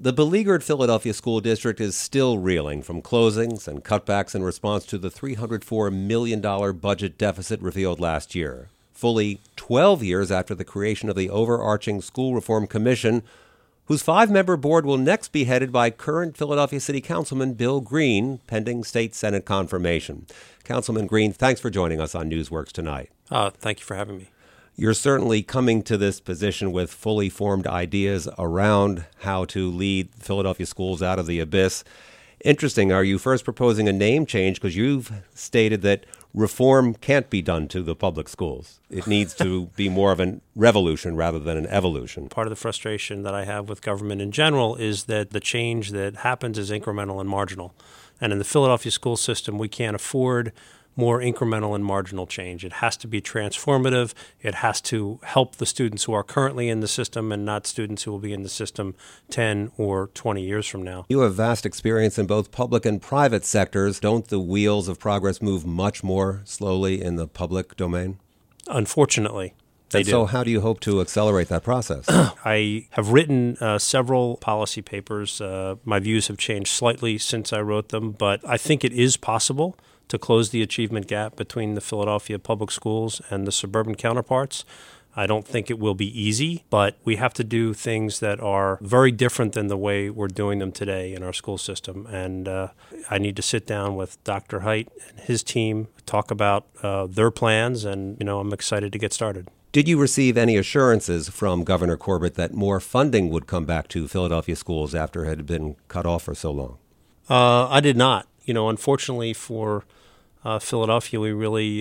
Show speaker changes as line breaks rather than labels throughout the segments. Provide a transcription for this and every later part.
The beleaguered Philadelphia School District is still reeling from closings and cutbacks in response to the $304 million budget deficit revealed last year, fully 12 years after the creation of the overarching School Reform Commission, whose 5-member board will next be headed by current Philadelphia City Councilman Bill Green, pending state Senate confirmation. Councilman Green, thanks for joining us on Newsworks tonight.
Thank you for having me.
You're certainly coming to this position with fully formed ideas around how to lead Philadelphia schools out of the abyss. Interesting, are you first proposing a name change? Because you've stated that reform can't be done to the public schools. It needs to be more of a revolution rather than an evolution.
Part of the frustration that I have with government in general is that the change that happens is incremental and marginal. And in the Philadelphia school system, we can't afford more incremental and marginal change. It has to be transformative. It has to help the students who are currently in the system and not students who will be in the system 10 or 20 years from now.
You have vast experience in both public and private sectors. Don't the wheels of progress move much more slowly in the public domain?
Unfortunately, they do.
So how do you hope to accelerate that process?
I have written several policy papers. My views have changed slightly since I wrote them, but I think it is possible to close the achievement gap between the Philadelphia public schools and the suburban counterparts. I don't think it will be easy, but we have to do things that are very different than the way we're doing them today in our school system. And I need to sit down with Dr. Hite and his team, talk about their plans, and I'm excited to get started.
Did you receive any assurances from Governor Corbett that more funding would come back to Philadelphia schools after it had been cut off for so long?
I did not. Unfortunately for Philadelphia, we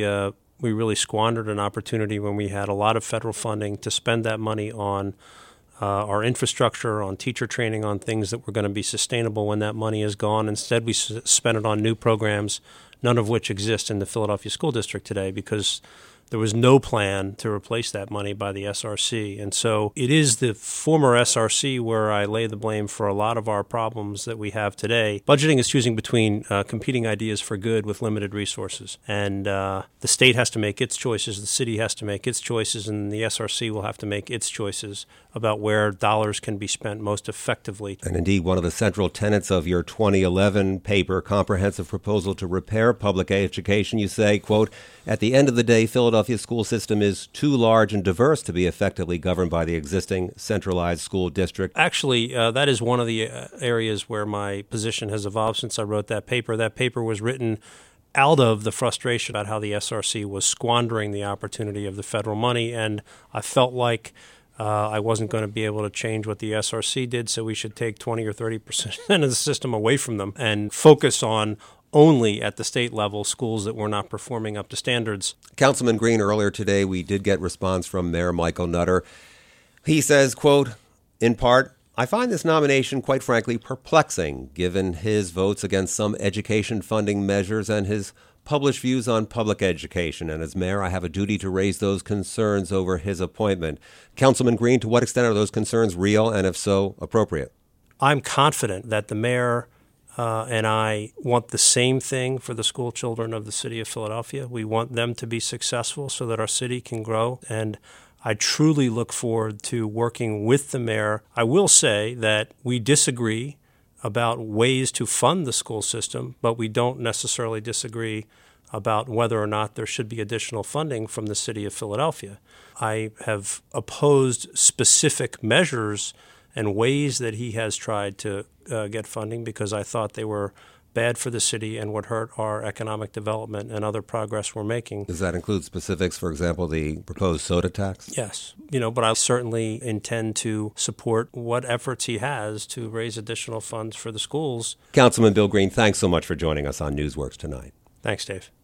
really squandered an opportunity when we had a lot of federal funding to spend that money on our infrastructure, on teacher training, on things that were going to be sustainable when that money is gone. Instead, we spent it on new programs, none of which exist in the Philadelphia School District today because there was no plan to replace that money by the SRC. And so it is the former SRC where I lay the blame for a lot of our problems that we have today. Budgeting is choosing between competing ideas for good with limited resources. And the state has to make its choices, the city has to make its choices, and the SRC will have to make its choices about where dollars can be spent most effectively.
And indeed, one of the central tenets of your 2011 paper, Comprehensive Proposal to Repair Public Education, you say, quote, "At the end of the day, Philadelphia's school system is too large and diverse to be effectively governed by the existing centralized school district."
Actually, that is one of the areas where my position has evolved since I wrote that paper. That paper was written out of the frustration about how the SRC was squandering the opportunity of the federal money, and I felt like I wasn't going to be able to change what the SRC did, so we should take 20 or 30% of the system away from them and focus on only at the state level schools that were not performing up to standards.
Councilman Green, earlier today we did get response from Mayor Michael Nutter. He says, quote, in part, "I find this nomination, quite frankly, perplexing, given his votes against some education funding measures and his published views on public education. And as mayor, I have a duty to raise those concerns over his appointment." Councilman Green, to what extent are those concerns real and, if so, appropriate?
I'm confident that the mayor and I want the same thing for the school children of the city of Philadelphia. We want them to be successful so that our city can grow. And I truly look forward to working with the mayor. I will say that we disagree about ways to fund the school system, but we don't necessarily disagree about whether or not there should be additional funding from the city of Philadelphia. I have opposed specific measures and ways that he has tried to get funding because I thought they were bad for the city and would hurt our economic development and other progress we're making.
Does that include specifics, for example, the proposed soda tax?
Yes, but I certainly intend to support what efforts he has to raise additional funds for the schools.
Councilman Bill Green, thanks so much for joining us on Newsworks tonight.
Thanks, Dave.